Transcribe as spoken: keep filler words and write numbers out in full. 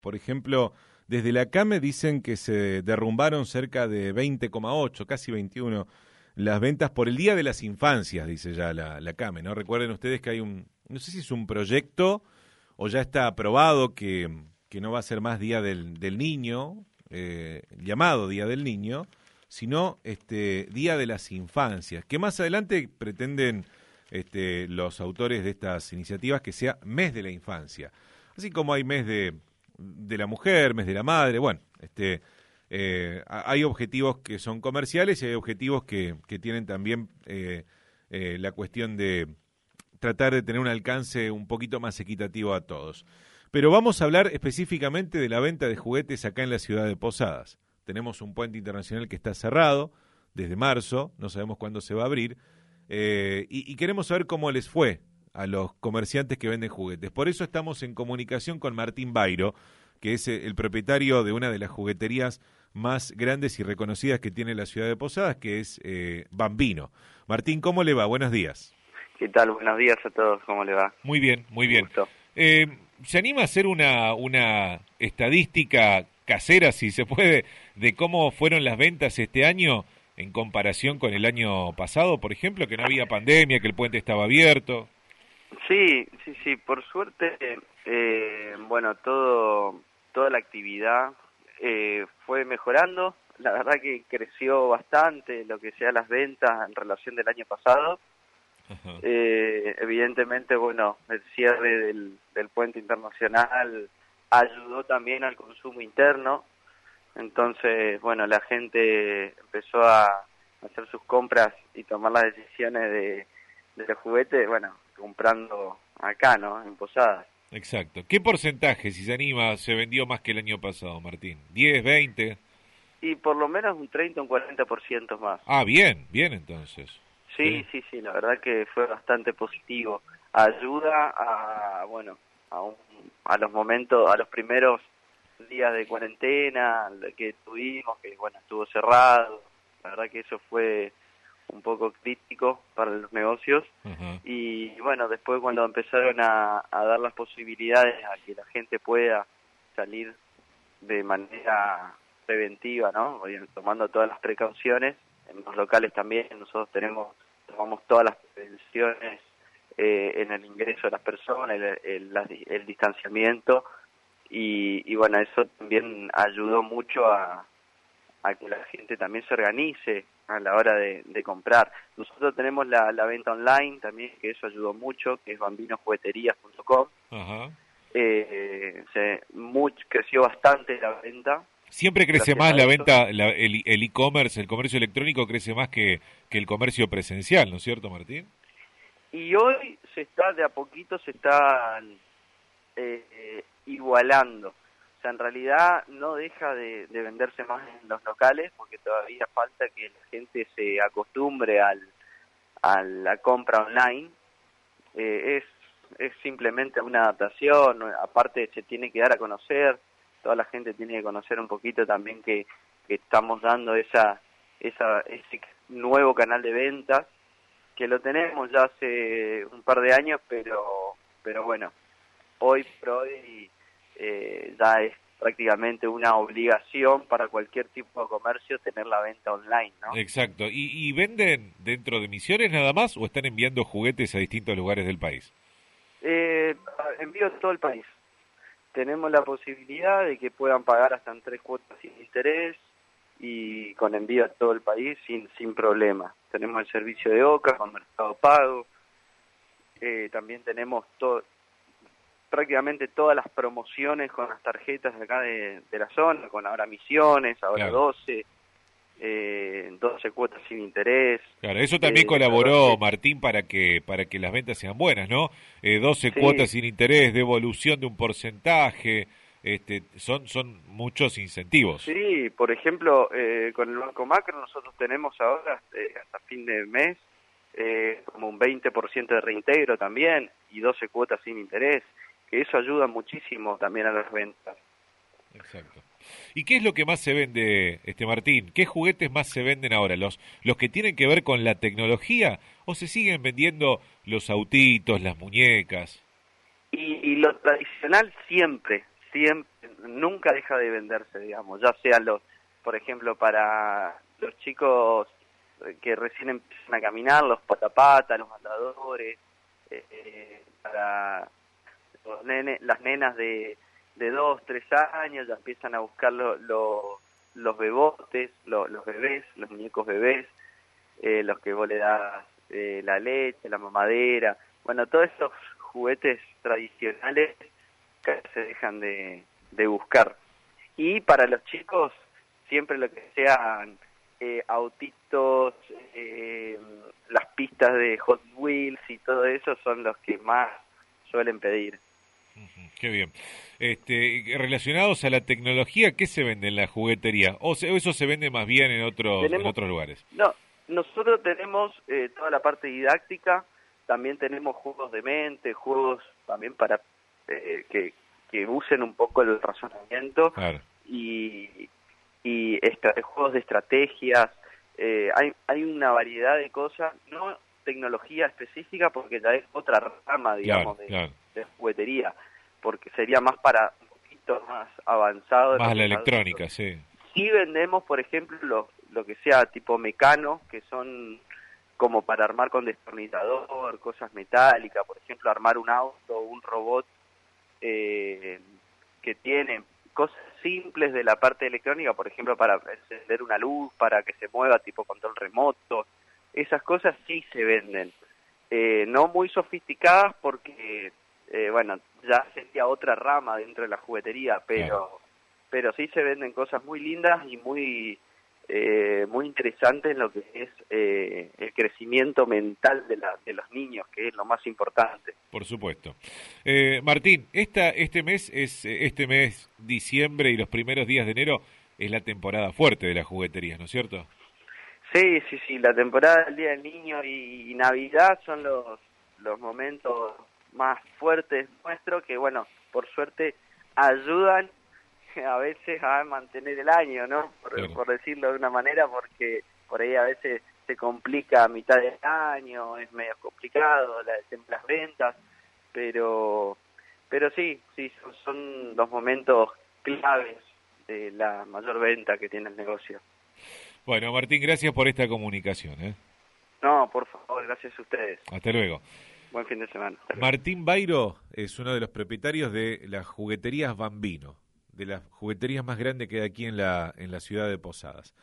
Por ejemplo, desde la CAME dicen que se derrumbaron cerca de veinte coma ocho, casi veintiuno, las ventas por el Día de las Infancias, dice ya la, la CAME, ¿no? Recuerden ustedes que hay un, no sé si es un proyecto o ya está aprobado que, que no va a ser más Día del, del Niño, eh, llamado Día del Niño, sino este Día de las Infancias, que más adelante pretenden este, los autores de estas iniciativas que sea Mes de la Infancia. Así como hay Mes de, de la Mujer, Mes de la Madre, bueno, este, eh, hay objetivos que son comerciales y hay objetivos que, que tienen también eh, eh, la cuestión de tratar de tener un alcance un poquito más equitativo a todos. Pero vamos a hablar específicamente de la venta de juguetes acá en la ciudad de Posadas. Tenemos un puente internacional que está cerrado desde marzo, no sabemos cuándo se va a abrir, eh, y, y queremos saber cómo les fue a los comerciantes que venden juguetes. Por eso estamos en comunicación con Martín Bairo, que es el propietario de una de las jugueterías más grandes y reconocidas que tiene la ciudad de Posadas, que es eh, Bambino. Martín, ¿cómo le va? Buenos días. ¿Qué tal? Buenos días a todos, ¿cómo le va? Muy bien, muy bien. Eh, ¿Se anima a hacer una, una estadística casera, si se puede, de cómo fueron las ventas este año en comparación con el año pasado, por ejemplo, que no había pandemia, que el puente estaba abierto? Sí, sí, sí, por suerte, eh, bueno, todo, toda la actividad eh, fue mejorando. La verdad que creció bastante lo que sea las ventas en relación del año pasado. Eh, evidentemente, bueno, el cierre del, del puente internacional ayudó también al consumo interno. Entonces, bueno, la gente empezó a hacer sus compras y tomar las decisiones de, de los juguetes, bueno, comprando acá, ¿no? En Posadas. Exacto. ¿Qué porcentaje, si se anima, se vendió más que el año pasado, Martín? ¿diez, veinte? Y por lo menos un treinta, un cuarenta por ciento más. Ah, bien, bien entonces. Sí, sí, sí, sí, la verdad que fue bastante positivo. Ayuda a, bueno, a, un, a los momentos, a los primeros días de cuarentena que tuvimos, que bueno, estuvo cerrado. La verdad que eso fue un poco crítico para los negocios. Uh-huh. Y bueno, después cuando empezaron a, a dar las posibilidades a que la gente pueda salir de manera preventiva, ¿no? Tomando todas las precauciones, en los locales también nosotros tenemos, tomamos todas las prevenciones eh, en el ingreso de las personas, el, el, la, el distanciamiento, y, y bueno, eso también ayudó mucho a, a que la gente también se organice a la hora de, de comprar. Nosotros tenemos la, la venta online también, que eso ayudó mucho, que es bambino jugueterías punto com. Uh-huh. eh, se, much, creció bastante la venta. Siempre crece más la venta, la, el el e-commerce, el comercio electrónico crece más que, que el comercio presencial, ¿no es cierto, Martín? Y hoy se está, de a poquito se está eh, eh, igualando. O sea, en realidad no deja de, de venderse más en los locales, porque todavía falta que la gente se acostumbre al, a la compra online. Eh, es, es simplemente una adaptación, aparte se tiene que dar a conocer. Toda la gente tiene que conocer un poquito también que, que estamos dando esa, esa, ese nuevo canal de ventas, que lo tenemos ya hace un par de años, pero, pero bueno, hoy por hoy eh, ya es prácticamente una obligación para cualquier tipo de comercio tener la venta online, ¿no? Exacto. ¿Y, y venden dentro de Misiones nada más o están enviando juguetes a distintos lugares del país? Eh, envío a todo el país. Tenemos la posibilidad de que puedan pagar hasta en tres cuotas sin interés y con envío a todo el país sin sin problema. Tenemos el servicio de OCA con Mercado Pago. Eh, también tenemos to- prácticamente todas las promociones con las tarjetas de acá de, de la zona, con ahora Misiones, ahora claro. doce, eh, doce cuotas sin interés. Claro, eso también eh, colaboró, Martín, para que para que las ventas sean buenas, ¿no? Eh, doce sí. cuotas sin interés, devolución de un porcentaje, este, son son muchos incentivos. Sí, por ejemplo, eh, con el Banco Macro nosotros tenemos ahora, eh, hasta fin de mes, eh, como un veinte por ciento de reintegro también, y doce cuotas sin interés, que eso ayuda muchísimo también a las ventas. Exacto. ¿Y qué es lo que más se vende, este Martín? ¿Qué juguetes más se venden ahora? ¿Los los que tienen que ver con la tecnología o se siguen vendiendo los autitos, las muñecas? Y, y lo tradicional siempre, siempre, nunca deja de venderse, digamos, ya sea los, por ejemplo, para los chicos que recién empiezan a caminar, los patapata, los andadores, eh, para los nene, las nenas de, de dos, tres años ya empiezan a buscar lo, lo, los bebotes, lo, los bebés, los muñecos bebés, eh, los que vos le das eh, la leche, la mamadera, bueno, todos esos juguetes tradicionales que se dejan de, de buscar. Y para los chicos, siempre lo que sean eh, autitos, eh, las pistas de Hot Wheels y todo eso son los que más suelen pedir. Qué bien. Este, relacionados a la tecnología, ¿qué se vende en la juguetería? ¿O, se, o eso se vende más bien en otros, tenemos, en otros lugares? No, nosotros tenemos eh, toda la parte didáctica, también tenemos juegos de mente, juegos también para eh, que, que usen un poco el razonamiento, claro. y, y esta, juegos de estrategias, eh, hay, hay una variedad de cosas, no tecnología específica porque ya es otra rama, digamos, claro, de, claro. de juguetería, porque sería más para un poquito más avanzado. Más la electrónica, adultos. Sí. Sí vendemos, por ejemplo, lo, lo que sea tipo mecano, que son como para armar con destornillador, cosas metálicas, por ejemplo, armar un auto, un robot eh, que tiene cosas simples de la parte electrónica, por ejemplo, para encender una luz, para que se mueva tipo control remoto. Esas cosas sí se venden, eh, no muy sofisticadas porque, eh, bueno, ya sería otra rama dentro de la juguetería, pero, claro. pero sí se venden cosas muy lindas y muy, eh, muy interesantes en lo que es eh, el crecimiento mental de, la, de los niños, que es lo más importante. Por supuesto. Eh, Martín, esta, este mes es este mes diciembre y los primeros días de enero es la temporada fuerte de las jugueterías, ¿no es cierto? Sí, sí, sí, la temporada del Día del Niño y, y Navidad son los, los momentos más fuertes nuestros que, bueno, por suerte ayudan a veces a mantener el año, ¿no? Por, claro. por decirlo de una manera, porque por ahí a veces se complica a mitad del año, es medio complicado la, las ventas, pero pero sí, sí, son, son los momentos claves de la mayor venta que tiene el negocio. Bueno, Martín, gracias por esta comunicación. ¿eh? No, por favor, gracias a ustedes. Hasta luego. Buen fin de semana. Martín Bairo es uno de los propietarios de las jugueterías Bambino, de las jugueterías más grandes que hay aquí en la, en la ciudad de Posadas.